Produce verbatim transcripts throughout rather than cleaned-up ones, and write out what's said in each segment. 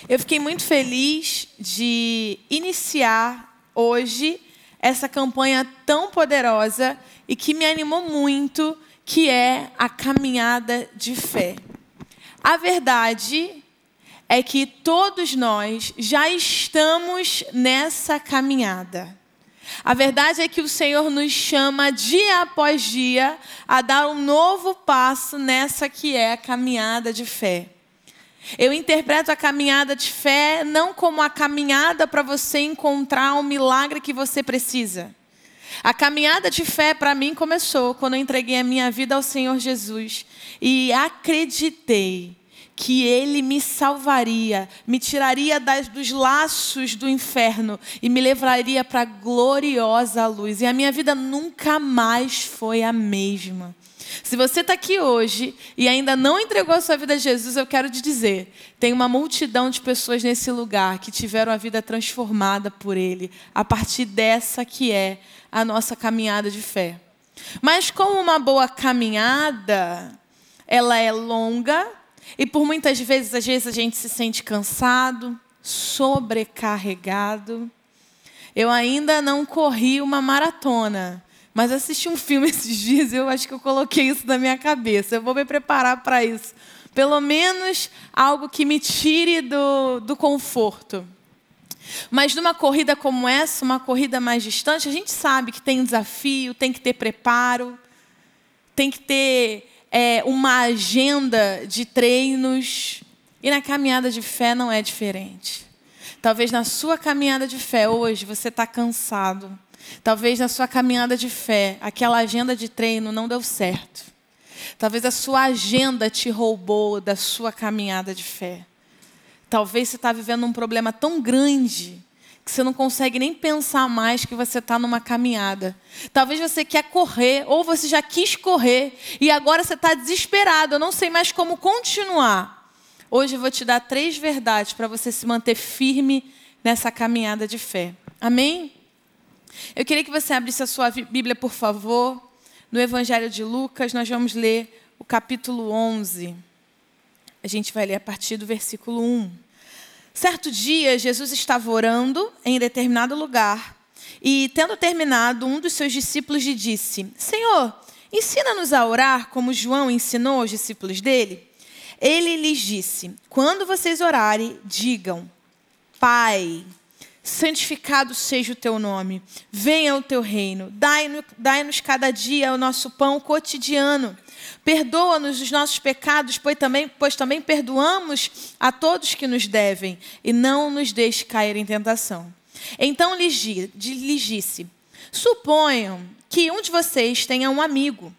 Eu fiquei muito feliz de iniciar hoje essa campanha tão poderosa e que me animou muito, que é a caminhada de fé. A verdade é que todos nós já estamos nessa caminhada. A verdade é que o Senhor nos chama dia após dia a dar um novo passo nessa que é a caminhada de fé. Eu interpreto a caminhada de fé não como a caminhada para você encontrar o milagre que você precisa. A caminhada de fé para mim começou quando eu entreguei a minha vida ao Senhor Jesus e acreditei que Ele me salvaria, me tiraria das, dos laços do inferno e me levaria para a gloriosa luz. E a minha vida nunca mais foi a mesma. Se você está aqui hoje e ainda não entregou a sua vida a Jesus, eu quero te dizer, tem uma multidão de pessoas nesse lugar que tiveram a vida transformada por Ele, a partir dessa que é a nossa caminhada de fé. Mas como uma boa caminhada, ela é longa e por muitas vezes, às vezes a gente se sente cansado, sobrecarregado. Eu ainda não corri uma maratona, mas assisti um filme esses dias e eu acho que eu coloquei isso na minha cabeça. Eu vou me preparar para isso. Pelo menos algo que me tire do, do conforto. Mas numa corrida como essa, uma corrida mais distante, a gente sabe que tem desafio, tem que ter preparo, tem que ter é, uma agenda de treinos. E na caminhada de fé não é diferente. Talvez na sua caminhada de fé hoje você está cansado. Talvez na sua caminhada de fé, aquela agenda de treino não deu certo. Talvez a sua agenda te roubou da sua caminhada de fé. Talvez você está vivendo um problema tão grande que você não consegue nem pensar mais que você está numa caminhada. Talvez você quer correr ou você já quis correr e agora você está desesperado. Eu não sei mais como continuar. Hoje eu vou te dar três verdades para você se manter firme nessa caminhada de fé. Amém? Eu queria que você abrisse a sua Bíblia, por favor, no Evangelho de Lucas. Nós vamos ler o capítulo onze. A gente vai ler a partir do versículo um. Certo dia, Jesus estava orando em determinado lugar e, tendo terminado, um dos seus discípulos lhe disse: Senhor, ensina-nos a orar como João ensinou aos discípulos dele. Ele lhes disse: quando vocês orarem, digam: Pai, santificado seja o teu nome, venha o teu reino, dai-nos, dai-nos cada dia o nosso pão cotidiano. Perdoa-nos os nossos pecados, pois também, pois também perdoamos a todos que nos devem, e não nos deixe cair em tentação. Então lhes, lhes disse: suponham que um de vocês tenha um amigo,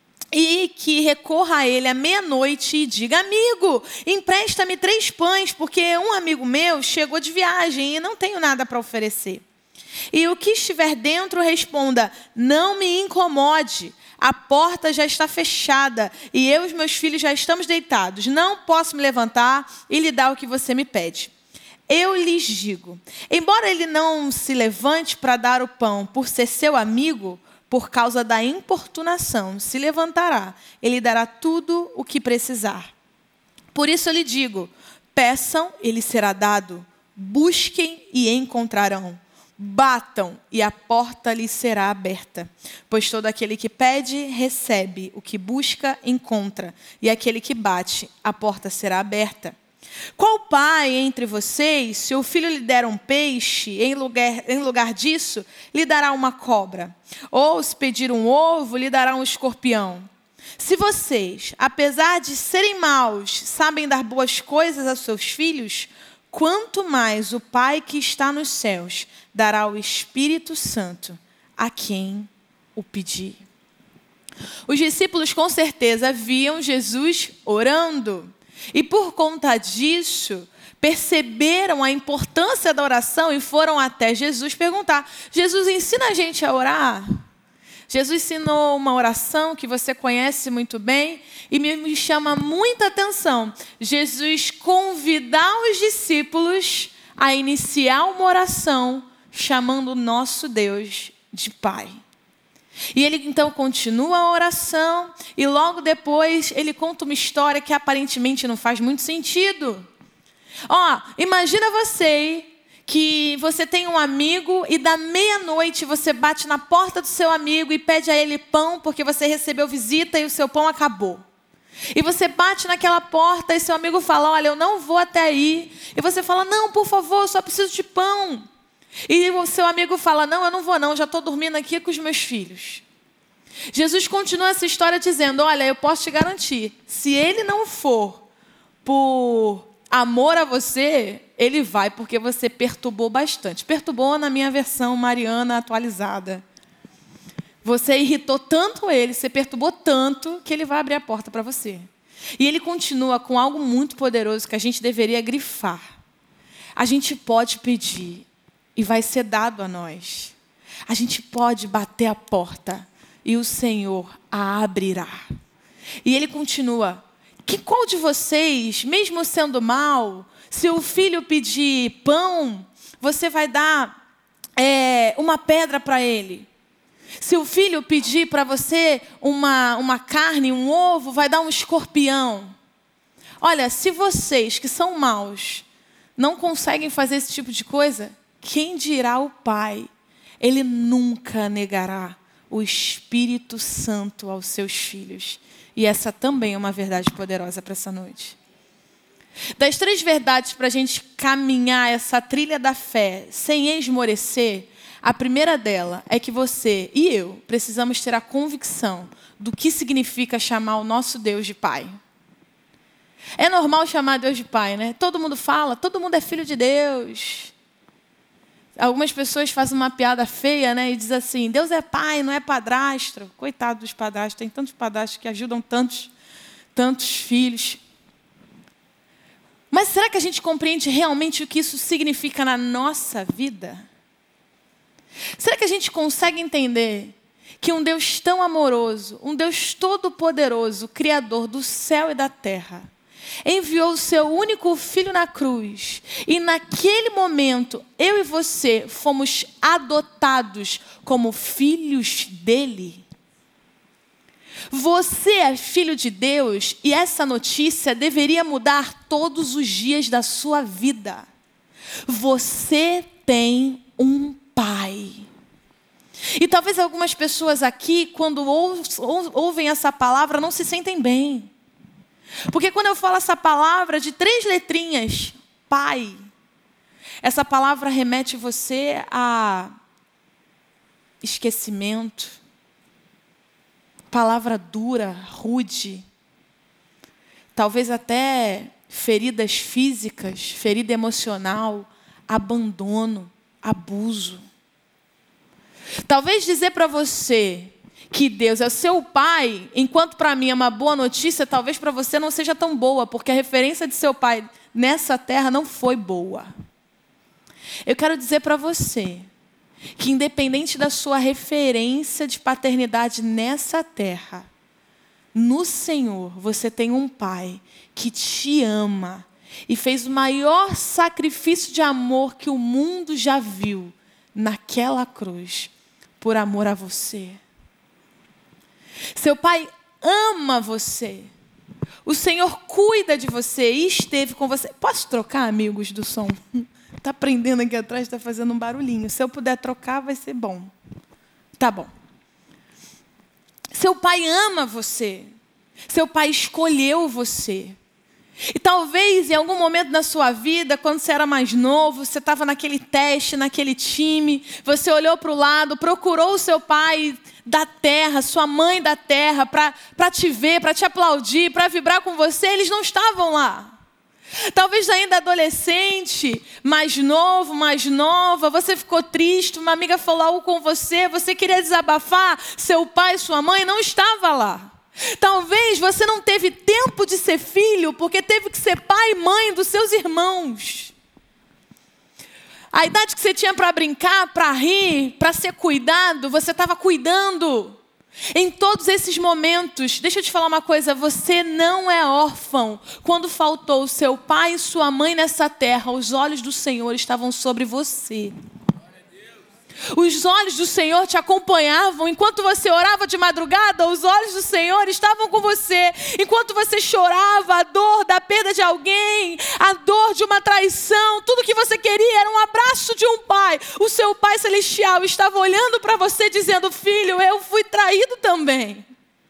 e que recorra a ele à meia-noite e diga: amigo, empresta-me três pães, porque um amigo meu chegou de viagem e não tenho nada para oferecer. E o que estiver dentro responda: não me incomode, a porta já está fechada e eu e os meus filhos já estamos deitados. Não posso me levantar e lhe dar o que você me pede. Eu lhes digo, embora ele não se levante para dar o pão por ser seu amigo, por causa da importunação, se levantará, ele dará tudo o que precisar. Por isso eu lhe digo, peçam e lhes será dado, busquem e encontrarão, batam e a porta lhes será aberta. Pois todo aquele que pede, recebe, o que busca, encontra, e aquele que bate, a porta será aberta. Qual pai entre vocês, se o filho lhe der um peixe, em lugar, em lugar disso, lhe dará uma cobra? Ou se pedir um ovo, lhe dará um escorpião? Se vocês, apesar de serem maus, sabem dar boas coisas aos seus filhos, quanto mais o Pai que está nos céus dará o Espírito Santo a quem o pedir. Os discípulos com certeza viam Jesus orando. E por conta disso, perceberam a importância da oração e foram até Jesus perguntar: Jesus, ensina a gente a orar? Jesus ensinou uma oração que você conhece muito bem e me chama muita atenção. Jesus convidar os discípulos a iniciar uma oração chamando o nosso Deus de Pai. E ele então continua a oração e logo depois ele conta uma história que aparentemente não faz muito sentido. Ó, imagina você que você tem um amigo e da meia-noite você bate na porta do seu amigo e pede a ele pão porque você recebeu visita e o seu pão acabou. E você bate naquela porta e seu amigo fala, olha, eu não vou até aí. E você fala, não, por favor, eu só preciso de pão. E o seu amigo fala, não, eu não vou não, já estou dormindo aqui com os meus filhos. Jesus continua essa história dizendo, olha, eu posso te garantir, se ele não for por amor a você, ele vai porque você perturbou bastante. Perturbou na minha versão Mariana atualizada. Você irritou tanto ele, você perturbou tanto, que ele vai abrir a porta para você. E ele continua com algo muito poderoso que a gente deveria grifar. A gente pode pedir e vai ser dado a nós. A gente pode bater a porta e o Senhor a abrirá. E ele continua, que qual de vocês, mesmo sendo mau, se o filho pedir pão, você vai dar é, uma pedra para ele? Se o filho pedir para você uma, uma carne, um ovo, vai dar um escorpião. Olha, se vocês que são maus não conseguem fazer esse tipo de coisa, quem dirá o Pai? Ele nunca negará o Espírito Santo aos seus filhos. E essa também é uma verdade poderosa para essa noite. Das três verdades para a gente caminhar essa trilha da fé sem esmorecer, a primeira dela é que você e eu precisamos ter a convicção do que significa chamar o nosso Deus de Pai. É normal chamar Deus de Pai, né? Todo mundo fala, todo mundo é filho de Deus. Algumas pessoas fazem uma piada feia, né? E dizem assim, Deus é pai, não é padrasto. Coitado dos padrastos, tem tantos padrastos que ajudam tantos, tantos filhos. Mas será que a gente compreende realmente o que isso significa na nossa vida? Será que a gente consegue entender que um Deus tão amoroso, um Deus todo-poderoso, Criador do céu e da terra, enviou o seu único filho na cruz e naquele momento eu e você fomos adotados como filhos dele? Você é filho de Deus e essa notícia deveria mudar todos os dias da sua vida. Você tem um Pai. E talvez algumas pessoas aqui, quando ouvem essa palavra, não se sentem bem. Porque quando eu falo essa palavra de três letrinhas, Pai, essa palavra remete você a esquecimento, palavra dura, rude, talvez até feridas físicas, ferida emocional, abandono, abuso. Talvez dizer para você que Deus é seu pai, enquanto para mim é uma boa notícia, talvez para você não seja tão boa, porque a referência de seu pai nessa terra não foi boa. Eu quero dizer para você que independente da sua referência de paternidade nessa terra, no Senhor você tem um pai que te ama e fez o maior sacrifício de amor que o mundo já viu naquela cruz, por amor a você. Seu pai ama você. O Senhor cuida de você e esteve com você. Posso trocar, amigos do som? Está prendendo aqui atrás, está fazendo um barulhinho. Se eu puder trocar, vai ser bom. Tá bom. Seu pai ama você. Seu pai escolheu você. E talvez em algum momento da sua vida, quando você era mais novo, você estava naquele teste, naquele time, você olhou para o lado, procurou o seu pai da terra, sua mãe da terra, para para te ver, para te aplaudir, para vibrar com você, eles não estavam lá. Talvez ainda adolescente, mais novo, mais nova, você ficou triste, uma amiga falou algo com você, você queria desabafar, seu pai, sua mãe não estava lá. Talvez você não teve tempo de ser filho, porque teve que ser pai e mãe dos seus irmãos. A idade que você tinha para brincar, para rir, para ser cuidado, você estava cuidando. Em todos esses momentos, deixa eu te falar uma coisa, você não é órfão. Quando faltou o seu pai e sua mãe nessa terra, os olhos do Senhor estavam sobre você. Os olhos do Senhor te acompanhavam enquanto você orava de madrugada. Os olhos do Senhor estavam com você enquanto você chorava a dor da perda de alguém, a dor de uma traição. Tudo que você queria era um abraço de um pai. O seu Pai Celestial estava olhando para você dizendo: filho, eu fui traído também.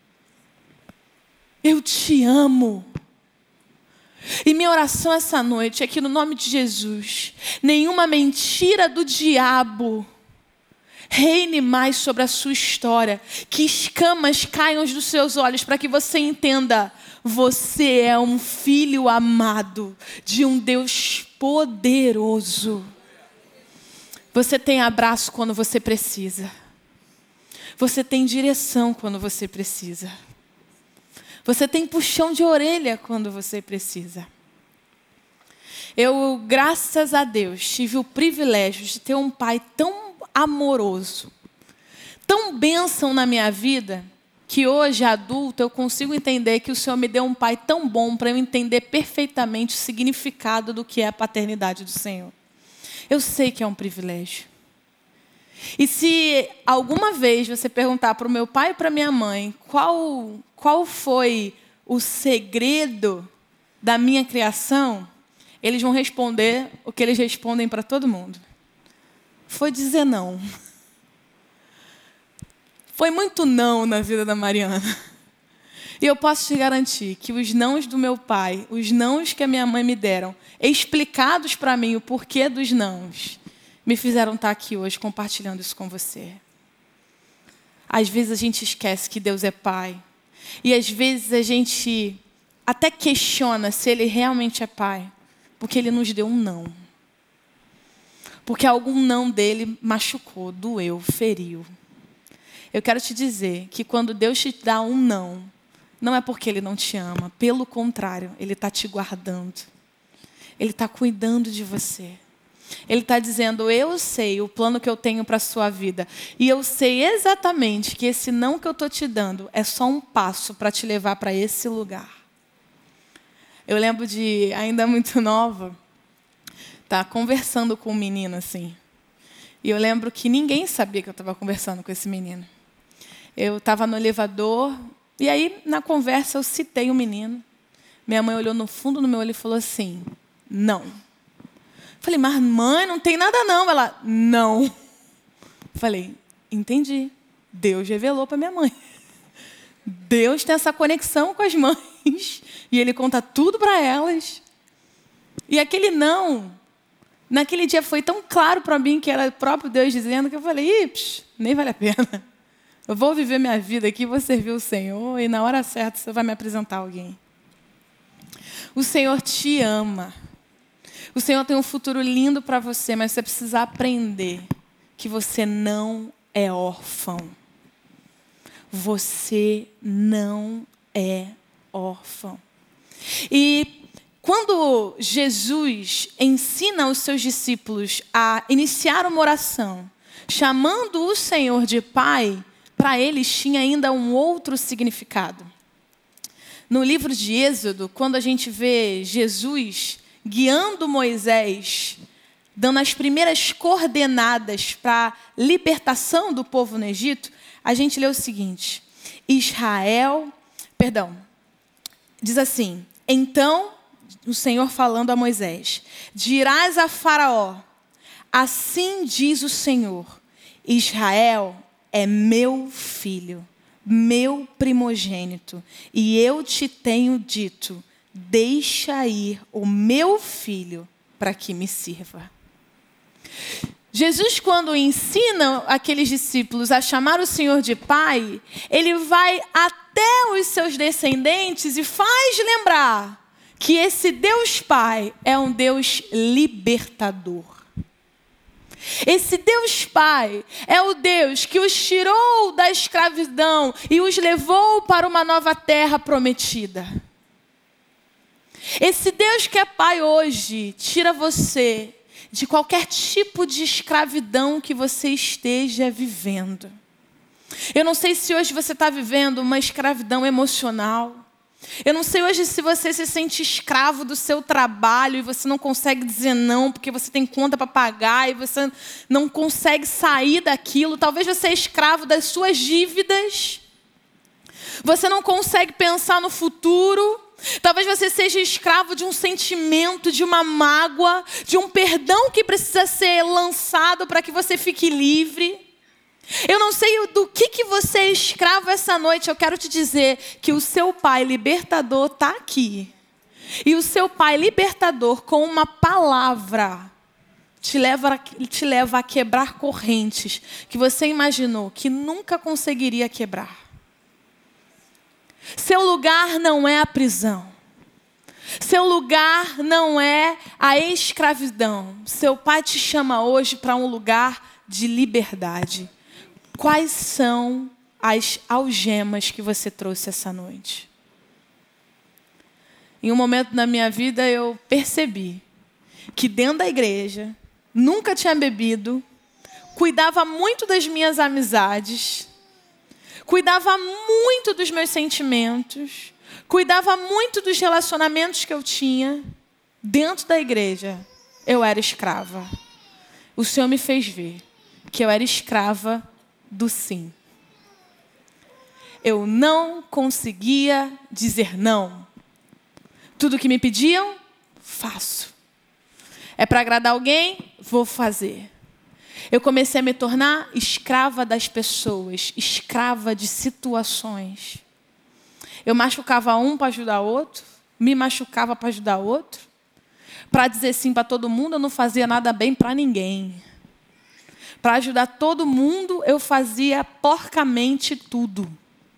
Eu te amo. E minha oração essa noite é que, no nome de Jesus, nenhuma mentira do diabo reine mais sobre a sua história. Que escamas caiam dos seus olhos para que você entenda: você é um filho amado de um Deus poderoso. Você tem abraço quando você precisa. Você tem direção quando você precisa. Você tem puxão de orelha quando você precisa. Eu, graças a Deus, tive o privilégio de ter um pai tão amoroso, tão bênção na minha vida, que hoje, adulto, eu consigo entender que o Senhor me deu um pai tão bom para eu entender perfeitamente o significado do que é a paternidade do Senhor. Eu sei que é um privilégio. E se alguma vez você perguntar para o meu pai e para a minha mãe qual, qual foi o segredo da minha criação, eles vão responder o que eles respondem para todo mundo. Foi dizer não. Foi muito não na vida da Mariana. E eu posso te garantir que os nãos do meu pai, os nãos que a minha mãe me deram, explicados para mim o porquê dos nãos, me fizeram estar aqui hoje compartilhando isso com você. Às vezes a gente esquece que Deus é Pai. E às vezes a gente até questiona se Ele realmente é Pai. Porque Ele nos deu um não. Porque algum não dele machucou, doeu, feriu. Eu quero te dizer que quando Deus te dá um não, não é porque Ele não te ama. Pelo contrário, Ele está te guardando. Ele está cuidando de você. Ele está dizendo: eu sei o plano que eu tenho para a sua vida. E eu sei exatamente que esse não que eu estou te dando é só um passo para te levar para esse lugar. Eu lembro de, ainda muito nova, tá conversando com um menino assim. E eu lembro que ninguém sabia que eu estava conversando com esse menino. Eu estava no elevador, e aí na conversa eu citei o menino. Minha mãe olhou no fundo do meu olho e falou assim: não. Falei: mas mãe, não tem nada não. Ela: não. Falei: entendi. Deus revelou para minha mãe. Deus tem essa conexão com as mães. E Ele conta tudo para elas. E aquele não, naquele dia foi tão claro para mim que era o próprio Deus dizendo, que eu falei: ih, psh, nem vale a pena. Eu vou viver minha vida aqui, vou servir o Senhor, e na hora certa você vai me apresentar alguém. O Senhor te ama. O Senhor tem um futuro lindo para você, mas você precisa aprender que você não é órfão. Você não é órfão. E quando Jesus ensina os seus discípulos a iniciar uma oração, chamando o Senhor de Pai, para eles tinha ainda um outro significado. No livro de Êxodo, quando a gente vê Jesus guiando Moisés, dando as primeiras coordenadas para a libertação do povo no Egito, a gente lê o seguinte: Israel, perdão, diz assim: então, o Senhor falando a Moisés: dirás a Faraó, assim diz o Senhor, Israel é meu filho, meu primogênito, e eu te tenho dito, deixa ir o meu filho para que me sirva. Jesus, quando ensina aqueles discípulos a chamar o Senhor de Pai, Ele vai até os seus descendentes e faz lembrar que esse Deus Pai é um Deus libertador. Esse Deus Pai é o Deus que os tirou da escravidão e os levou para uma nova terra prometida. Esse Deus que é Pai hoje tira você de qualquer tipo de escravidão que você esteja vivendo. Eu não sei se hoje você está vivendo uma escravidão emocional. Eu não sei hoje se você se sente escravo do seu trabalho e você não consegue dizer não porque você tem conta para pagar e você não consegue sair daquilo. Talvez você é escravo das suas dívidas. Você não consegue pensar no futuro. Talvez você seja escravo de um sentimento, de uma mágoa, de um perdão que precisa ser lançado para que você fique livre. Eu não sei do que, que você é escravo essa noite. Eu quero te dizer que o seu Pai libertador está aqui. E o seu Pai libertador, com uma palavra, te leva, te leva a quebrar correntes que você imaginou que nunca conseguiria quebrar. Seu lugar não é a prisão. Seu lugar não é a escravidão. Seu Pai te chama hoje para um lugar de liberdade. Quais são as algemas que você trouxe essa noite? Em um momento da minha vida eu percebi que dentro da igreja, nunca tinha bebido, cuidava muito das minhas amizades, cuidava muito dos meus sentimentos, cuidava muito dos relacionamentos que eu tinha. Dentro da igreja, eu era escrava. O Senhor me fez ver que eu era escrava do sim. Eu não conseguia dizer não. Tudo que me pediam, faço. É para agradar alguém? Vou fazer. Eu comecei a me tornar escrava das pessoas, escrava de situações. Eu machucava um para ajudar outro, me machucava para ajudar outro. Para dizer sim para todo mundo, eu não fazia nada bem para ninguém. Para ajudar todo mundo, eu fazia porcamente tudo.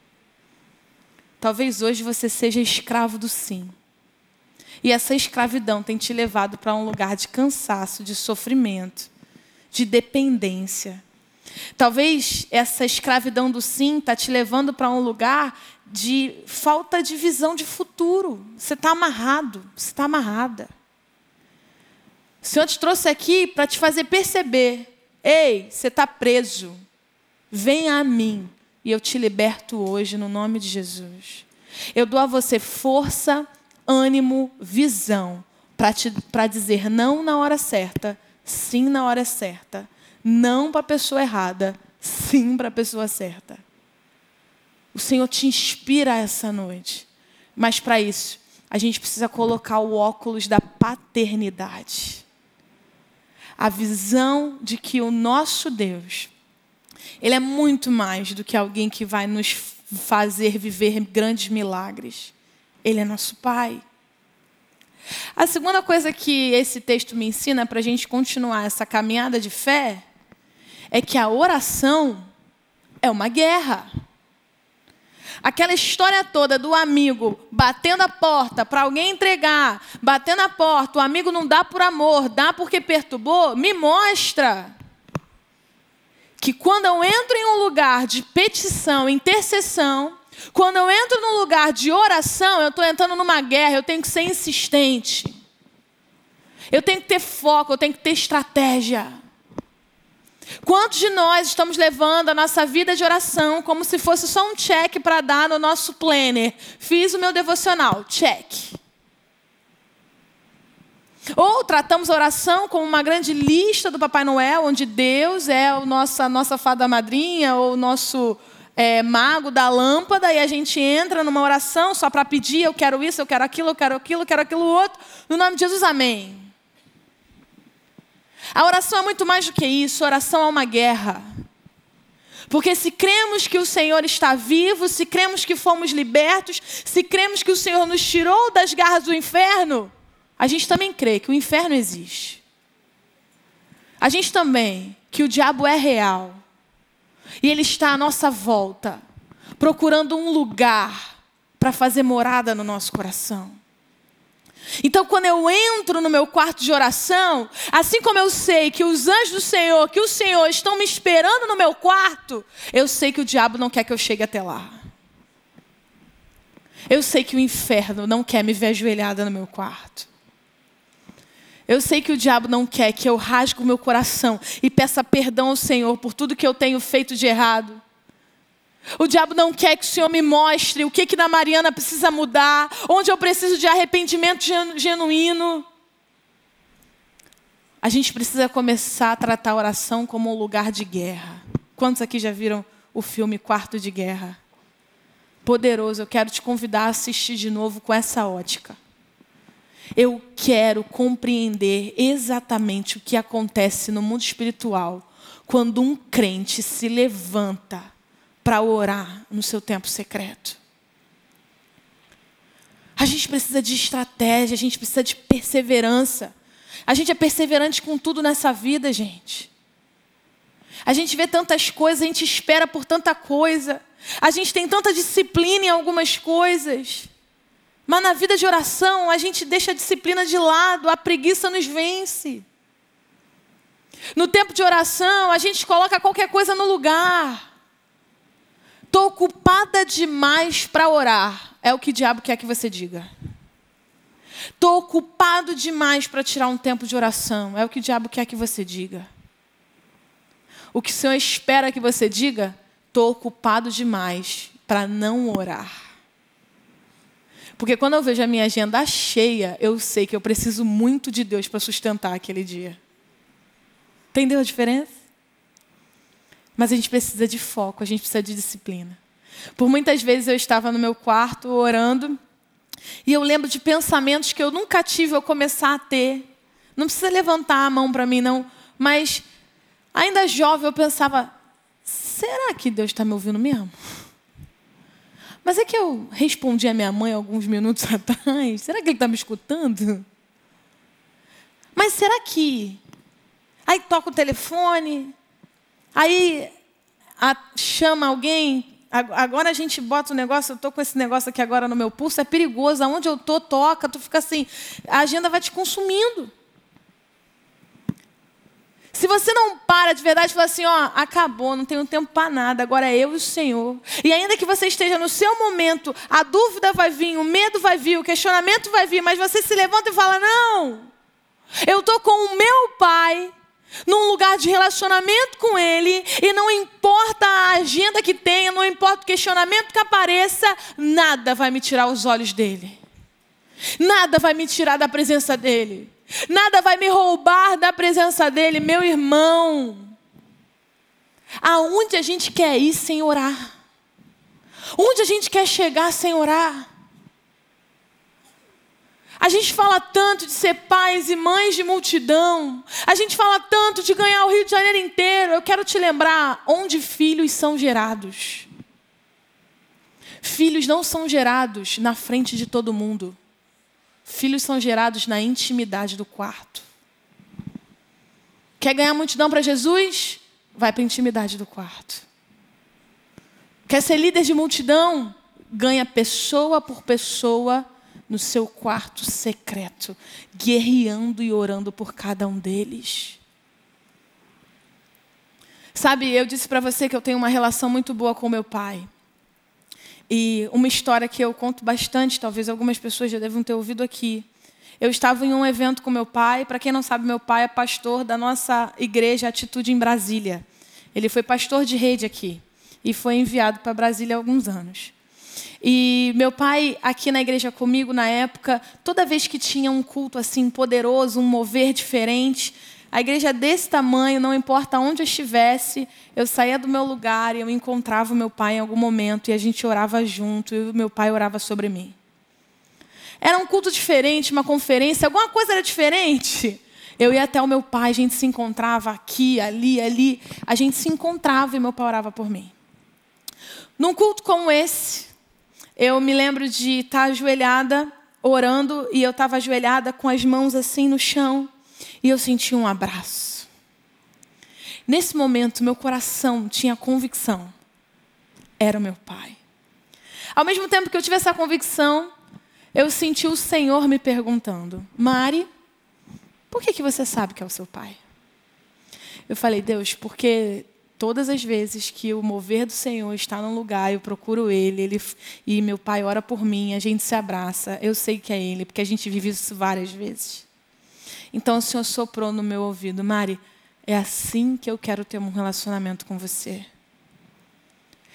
Talvez hoje você seja escravo do sim. E essa escravidão tem te levado para um lugar de cansaço, de sofrimento, de dependência. Talvez essa escravidão do sim está te levando para um lugar de falta de visão de futuro. Você está amarrado, você está amarrada. O Senhor te trouxe aqui para te fazer perceber: ei, você está preso. Venha a mim e eu te liberto hoje no nome de Jesus. Eu dou a você força, ânimo, visão para te, para dizer não na hora certa, sim na hora certa. Não para a pessoa errada, sim para a pessoa certa. O Senhor te inspira essa noite. Mas para isso, a gente precisa colocar o óculos da paternidade. A visão de que o nosso Deus, Ele é muito mais do que alguém que vai nos fazer viver grandes milagres. Ele é nosso Pai. A segunda coisa que esse texto me ensina para a gente continuar essa caminhada de fé é que a oração é uma guerra. Aquela história toda do amigo batendo a porta para alguém entregar, batendo a porta, o amigo não dá por amor, dá porque perturbou, me mostra que quando eu entro em um lugar de petição, intercessão, quando eu entro num lugar de oração, eu estou entrando numa guerra, eu tenho que ser insistente. Eu tenho que ter foco, eu tenho que ter estratégia. Quantos de nós estamos levando a nossa vida de oração como se fosse só um check para dar no nosso planner? Fiz o meu devocional, check. Ou tratamos a oração como uma grande lista do Papai Noel, onde Deus é o nosso, a nossa fada madrinha ou o nosso é, mago da lâmpada, e a gente entra numa oração só para pedir, eu quero isso, eu quero aquilo, eu quero aquilo, eu quero aquilo outro. No nome de Jesus, amém. A oração é muito mais do que isso. A oração é uma guerra. Porque se cremos que o Senhor está vivo, se cremos que fomos libertos, se cremos que o Senhor nos tirou das garras do inferno, a gente também crê que o inferno existe. A gente também que o diabo é real. E ele está à nossa volta, procurando um lugar para fazer morada no nosso coração. Então, quando eu entro no meu quarto de oração, assim como eu sei que os anjos do Senhor, que o Senhor estão me esperando no meu quarto, eu sei que o diabo não quer que eu chegue até lá. Eu sei que o inferno não quer me ver ajoelhada no meu quarto. Eu sei que o diabo não quer que eu rasgue o meu coração e peça perdão ao Senhor por tudo que eu tenho feito de errado. O diabo não quer que o Senhor me mostre o que, que na Mariana precisa mudar, onde eu preciso de arrependimento genuíno. A gente precisa começar a tratar a oração como um lugar de guerra. Quantos aqui já viram o filme Quarto de Guerra? Poderoso, eu quero te convidar a assistir de novo com essa ótica. Eu quero compreender exatamente o que acontece no mundo espiritual quando um crente se levanta para orar no seu tempo secreto. A gente precisa de estratégia, a gente precisa de perseverança. A gente é perseverante com tudo nessa vida, gente. A gente vê tantas coisas, a gente espera por tanta coisa. A gente tem tanta disciplina em algumas coisas. Mas na vida de oração, a gente deixa a disciplina de lado, a preguiça nos vence. No tempo de oração, a gente coloca qualquer coisa no lugar. Estou ocupada demais para orar. É o que o diabo quer que você diga. Estou ocupado demais para tirar um tempo de oração. É o que o diabo quer que você diga. O que o Senhor espera que você diga? Estou ocupado demais para não orar. Porque quando eu vejo a minha agenda cheia, eu sei que eu preciso muito de Deus para sustentar aquele dia. Entendeu a diferença? Mas a gente precisa de foco, a gente precisa de disciplina. Por muitas vezes eu estava no meu quarto orando, e eu lembro de pensamentos que eu nunca tive eu começar a ter. Não precisa levantar a mão para mim, não. Mas, ainda jovem, eu pensava, será que Deus está me ouvindo mesmo? Mas é que eu respondi a minha mãe alguns minutos atrás. Será que ele está me escutando? Mas será que... Aí toca o telefone, aí a, chama alguém... Agora a gente bota o negócio, eu estou com esse negócio aqui agora no meu pulso, é perigoso, aonde eu estou, toca, tu fica assim, a agenda vai te consumindo. Se você não para de verdade e fala assim, ó, acabou, não tenho tempo para nada, agora é eu e o Senhor. E ainda que você esteja no seu momento, a dúvida vai vir, o medo vai vir, o questionamento vai vir, mas você se levanta e fala, não, eu estou com o meu Pai, num lugar de relacionamento com Ele, e não importa a agenda que tenha, não importa o questionamento que apareça, nada vai me tirar os olhos dEle. Nada vai me tirar da presença dEle. Nada vai me roubar da presença dEle, meu irmão. Aonde a gente quer ir sem orar? Onde a gente quer chegar sem orar? A gente fala tanto de ser pais e mães de multidão. A gente fala tanto de ganhar o Rio de Janeiro inteiro. Eu quero te lembrar onde filhos são gerados. Filhos não são gerados na frente de todo mundo. Filhos são gerados na intimidade do quarto. Quer ganhar multidão para Jesus? Vai para a intimidade do quarto. Quer ser líder de multidão? Ganha pessoa por pessoa no seu quarto secreto, guerreando e orando por cada um deles. Sabe, eu disse para você que eu tenho uma relação muito boa com meu pai. E uma história que eu conto bastante, talvez algumas pessoas já devam ter ouvido aqui. Eu estava em um evento com meu pai. Para quem não sabe, meu pai é pastor da nossa igreja Atitude em Brasília. Ele foi pastor de rede aqui e foi enviado para Brasília há alguns anos. E meu pai, aqui na igreja comigo, na época, toda vez que tinha um culto assim poderoso, um mover diferente, a igreja desse tamanho, não importa onde eu estivesse, eu saía do meu lugar e eu encontrava o meu pai em algum momento e a gente orava junto e o meu pai orava sobre mim. Era um culto diferente, uma conferência, alguma coisa era diferente. Eu ia até o meu pai, a gente se encontrava aqui, ali, ali. A gente se encontrava e meu pai orava por mim. Num culto como esse, eu me lembro de estar ajoelhada, orando, e eu estava ajoelhada com as mãos assim no chão, e eu senti um abraço. Nesse momento, meu coração tinha convicção. Era o meu pai. Ao mesmo tempo que eu tive essa convicção, eu senti o Senhor me perguntando, Mari, por que que você sabe que é o seu pai? Eu falei, Deus, porque todas as vezes que o mover do Senhor está num lugar, eu procuro Ele, ele e meu pai ora por mim, a gente se abraça, eu sei que é Ele, porque a gente vive isso várias vezes. Então o Senhor soprou no meu ouvido, Mari, é assim que eu quero ter um relacionamento com você.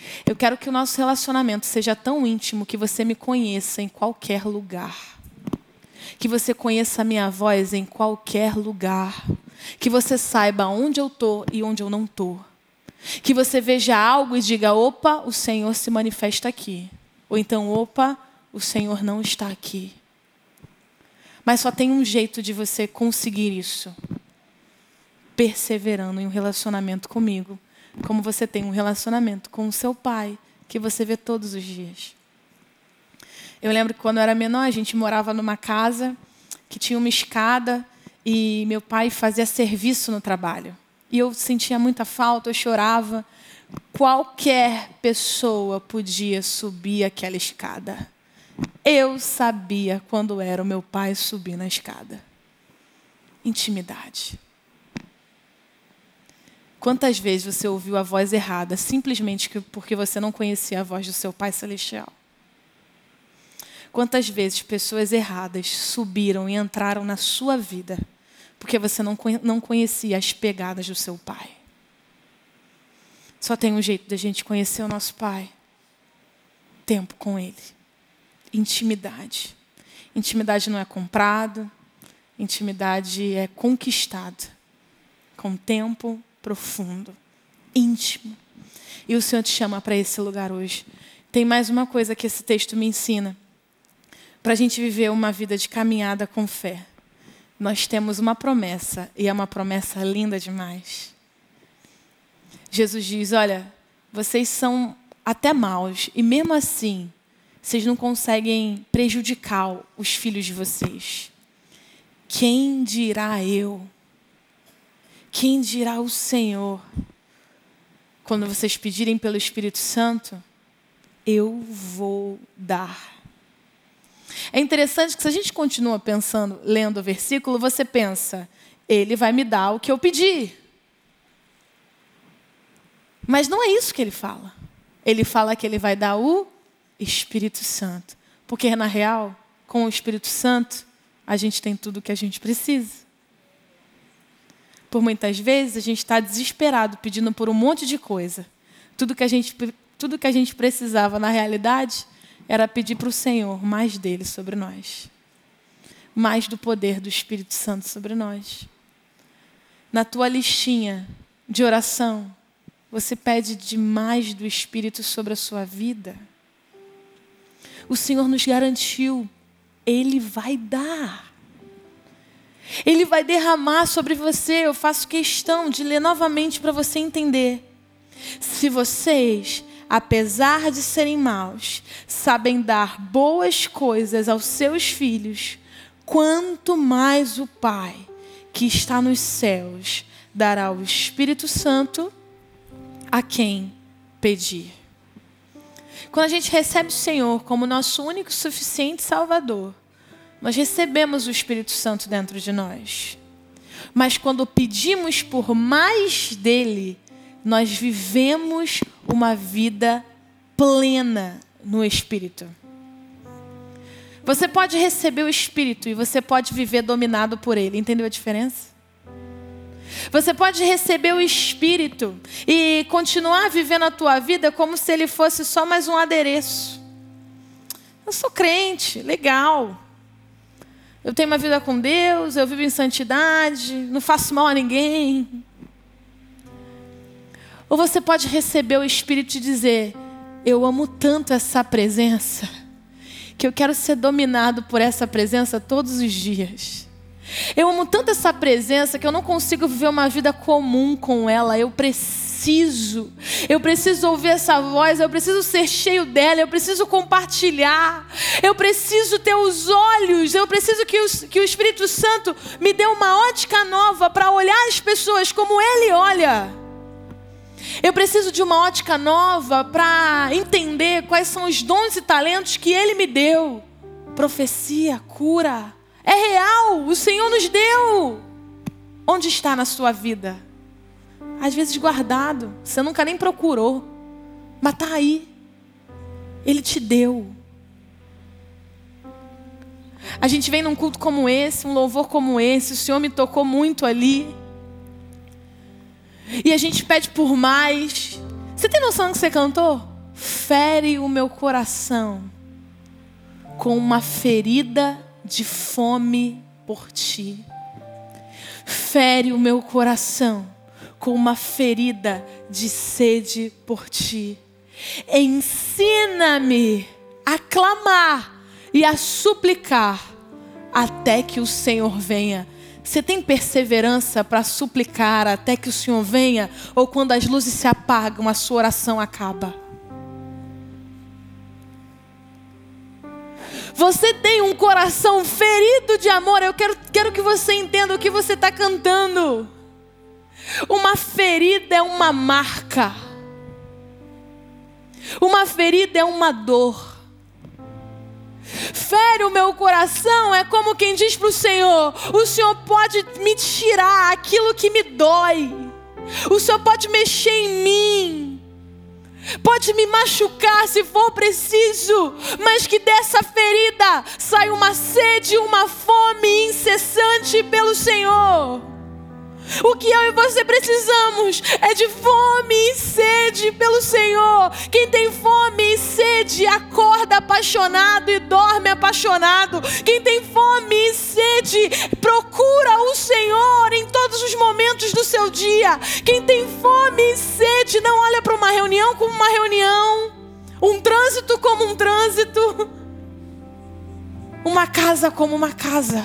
Eu quero que o nosso relacionamento seja tão íntimo que você me conheça em qualquer lugar. Que você conheça a minha voz em qualquer lugar. Que você saiba onde eu estou e onde eu não estou. Que você veja algo e diga, opa, o Senhor se manifesta aqui. Ou então, opa, o Senhor não está aqui. Mas só tem um jeito de você conseguir isso. Perseverando em um relacionamento comigo. Como você tem um relacionamento com o seu pai, que você vê todos os dias. Eu lembro que quando eu era menor, a gente morava numa casa que tinha uma escada e meu pai fazia serviço no trabalho. E eu sentia muita falta, eu chorava. Qualquer pessoa podia subir aquela escada. Eu sabia quando era o meu pai subir na escada. Intimidade. Quantas vezes você ouviu a voz errada, simplesmente porque você não conhecia a voz do seu Pai Celestial? Quantas vezes pessoas erradas subiram e entraram na sua vida, porque você não não conhecia as pegadas do seu Pai? Só tem um jeito de a gente conhecer o nosso Pai. Tempo com Ele. Intimidade. Intimidade não é comprado. Intimidade é conquistada. Com tempo profundo, íntimo. E o Senhor te chama para esse lugar hoje. Tem mais uma coisa que esse texto me ensina. Para a gente viver uma vida de caminhada com fé. Nós temos uma promessa, e é uma promessa linda demais. Jesus diz, olha, vocês são até maus, e mesmo assim, vocês não conseguem prejudicar os filhos de vocês. Quem dirá eu? Quem dirá o Senhor? Quando vocês pedirem pelo Espírito Santo, eu vou dar. É interessante que se a gente continua pensando, lendo o versículo, você pensa, ele vai me dar o que eu pedi. Mas não é isso que ele fala. Ele fala que ele vai dar o Espírito Santo. Porque, na real, com o Espírito Santo, a gente tem tudo o que a gente precisa. Por muitas vezes, a gente está desesperado, pedindo por um monte de coisa. Tudo que a gente, tudo que a gente precisava, na realidade, era pedir para o Senhor mais dele sobre nós. Mais do poder do Espírito Santo sobre nós. Na tua listinha de oração, você pede demais do Espírito sobre a sua vida. O Senhor nos garantiu, Ele vai dar. Ele vai derramar sobre você. Eu faço questão de ler novamente para você entender. Se vocês, apesar de serem maus, sabem dar boas coisas aos seus filhos, quanto mais o Pai, que está nos céus, dará o Espírito Santo a quem pedir. Quando a gente recebe o Senhor como nosso único e suficiente Salvador, nós recebemos o Espírito Santo dentro de nós. Mas quando pedimos por mais dele, nós vivemos uma vida plena no Espírito. Você pode receber o Espírito e você pode viver dominado por ele. Entendeu a diferença? Você pode receber o Espírito e continuar vivendo a tua vida como se ele fosse só mais um adereço. Eu sou crente, legal. Eu tenho uma vida com Deus, eu vivo em santidade, não faço mal a ninguém. Ou você pode receber o Espírito e dizer, eu amo tanto essa presença, que eu quero ser dominado por essa presença todos os dias. Eu amo tanto essa presença que eu não consigo viver uma vida comum com ela. Eu preciso, eu preciso ouvir essa voz, eu preciso ser cheio dela, eu preciso compartilhar, eu preciso ter os olhos, eu preciso que, os, que o Espírito Santo me dê uma ótica nova para olhar as pessoas como Ele olha. Eu preciso de uma ótica nova para entender quais são os dons e talentos que Ele me deu. Profecia, cura. É real, o Senhor nos deu. Onde está na sua vida? Às vezes guardado, você nunca nem procurou, mas está aí. Ele te deu. A gente vem num culto como esse, um louvor como esse, o Senhor me tocou muito ali. E a gente pede por mais. Você tem noção do que você cantou? fere o meu coração com uma ferida de fome por ti. Fere o meu coração com uma ferida de sede por ti. Ensina-me a clamar e a suplicar até que o Senhor venha. Você tem perseverança para suplicar até que o Senhor venha? Ou quando as luzes se apagam, a sua oração acaba? Você tem um coração ferido de amor? Eu quero, quero que você entenda o que você está cantando. Uma ferida é uma marca. Uma ferida é uma dor. Fere o meu coração é como quem diz para o Senhor: o Senhor pode me tirar aquilo que me dói. O Senhor pode mexer em mim. Pode me machucar se for preciso. Mas que dessa ferida saia uma sede, uma fome incessante pelo Senhor. O que eu e você precisamos é de fome e sede pelo Senhor. Quem tem fome e sede acorda apaixonado e dorme apaixonado. Quem tem fome e sede procura o Senhor em todos os momentos do seu dia. Quem tem fome e sede não olha para uma reunião como uma reunião, um trânsito como um trânsito, uma casa como uma casa.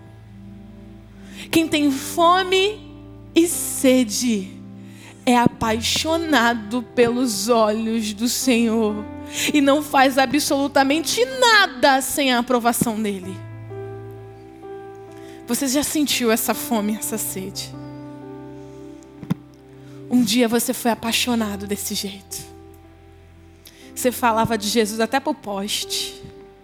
Quem tem fome e sede é apaixonado pelos olhos do Senhor e não faz absolutamente nada sem a aprovação dele. Você já sentiu essa fome, essa sede? Um dia você foi apaixonado desse jeito. Você falava de Jesus até pro poste.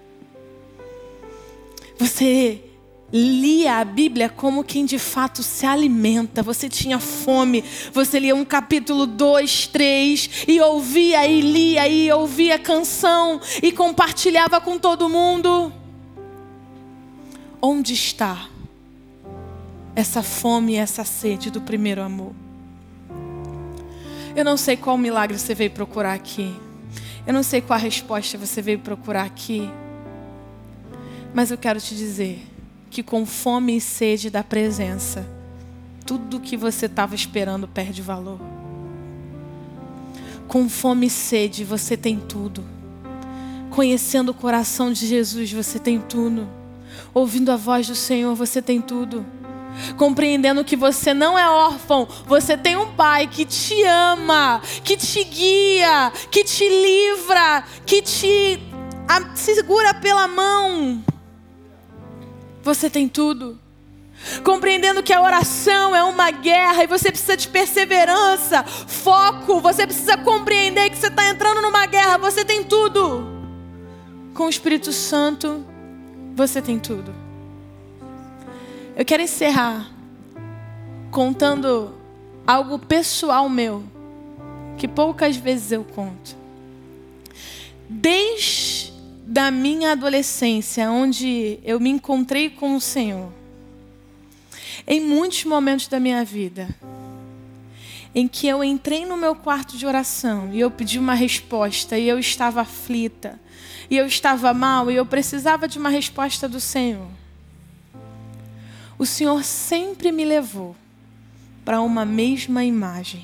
Você lia a Bíblia como quem de fato se alimenta. Você tinha fome. Você lia um capítulo dois, três e ouvia e lia e ouvia a canção e compartilhava com todo mundo. Onde está essa fome e essa sede do primeiro amor? Eu não sei qual milagre você veio procurar aqui. Eu não sei qual a resposta você veio procurar aqui. Mas eu quero te dizer que com fome e sede da presença, tudo que você estava esperando perde valor. Com fome e sede você tem tudo. Conhecendo o coração de Jesus você tem tudo. Ouvindo a voz do Senhor você tem tudo. Compreendendo que você não é órfão, você tem um Pai que te ama, que te guia, que te livra, que te segura pela mão. Você tem tudo. Compreendendo que a oração é uma guerra e você precisa de perseverança, foco. Você precisa compreender que você está entrando numa guerra. Você tem tudo. Com o Espírito Santo, você tem tudo. Eu quero encerrar contando algo pessoal meu, que poucas vezes eu conto. Desde da minha adolescência, onde eu me encontrei com o Senhor, em muitos momentos da minha vida, em que eu entrei no meu quarto de oração e eu pedi uma resposta e eu estava aflita, e eu estava mal e eu precisava de uma resposta do Senhor. O Senhor sempre me levou para uma mesma imagem.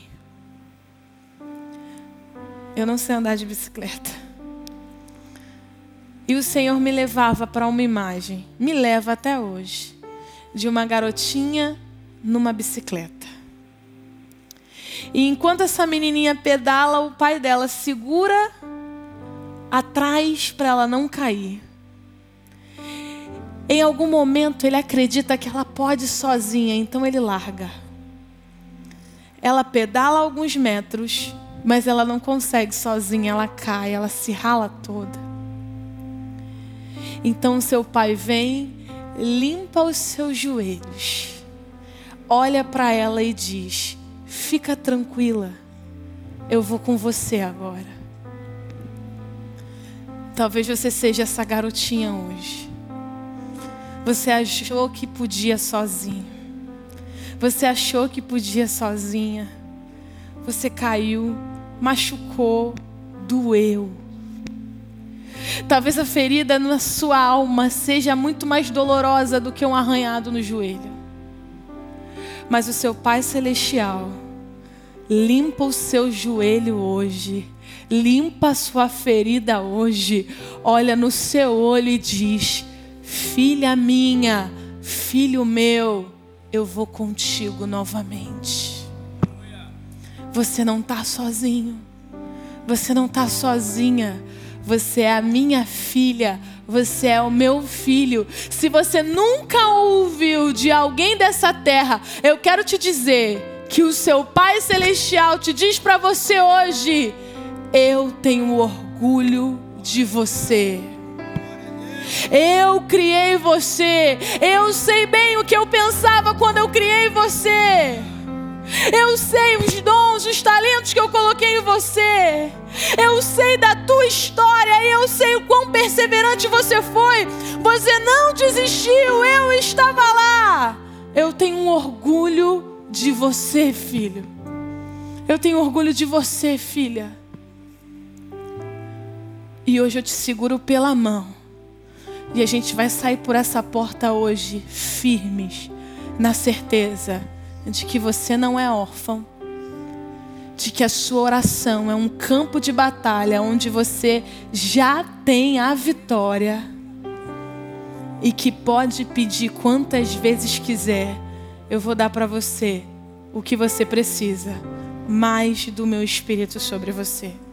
Eu não sei andar de bicicleta. E o Senhor me levava para uma imagem, me leva até hoje, de uma garotinha numa bicicleta. E enquanto essa menininha pedala, o pai dela segura atrás para ela não cair. Em algum momento ele acredita que ela pode sozinha, então ele larga. Ela pedala alguns metros, mas ela não consegue sozinha, ela cai, ela se rala toda. Então seu pai vem, limpa os seus joelhos, olha para ela e diz: fica tranquila, eu vou com você agora. Talvez você seja essa garotinha hoje. Você achou que podia sozinho. Você achou que podia sozinha. Você caiu, machucou, doeu. Talvez a ferida na sua alma seja muito mais dolorosa do que um arranhado no joelho. Mas o seu Pai Celestial limpa o seu joelho hoje. Limpa a sua ferida hoje. Olha no seu olho e diz: filha minha, filho meu, eu vou contigo novamente. Você não está sozinho. Você não está sozinha. Você é a minha filha. Você é o meu filho. Se você nunca ouviu de alguém dessa terra, eu quero te dizer que o seu Pai Celestial te diz para você hoje: eu tenho orgulho de você. Eu criei você. Eu sei bem o que eu pensava quando eu criei você. Eu sei os dons, os talentos que eu coloquei em você. Eu sei da tua história e eu sei o quão perseverante você foi. Você não desistiu, eu estava lá. Eu tenho um orgulho de você, filho. Eu tenho orgulho de você, filha. E hoje eu te seguro pela mão. E a gente vai sair por essa porta hoje firmes, na certeza de que você não é órfão, de que a sua oração é um campo de batalha onde você já tem a vitória e que pode pedir quantas vezes quiser. Eu vou dar para você o que você precisa, mais do meu Espírito sobre você.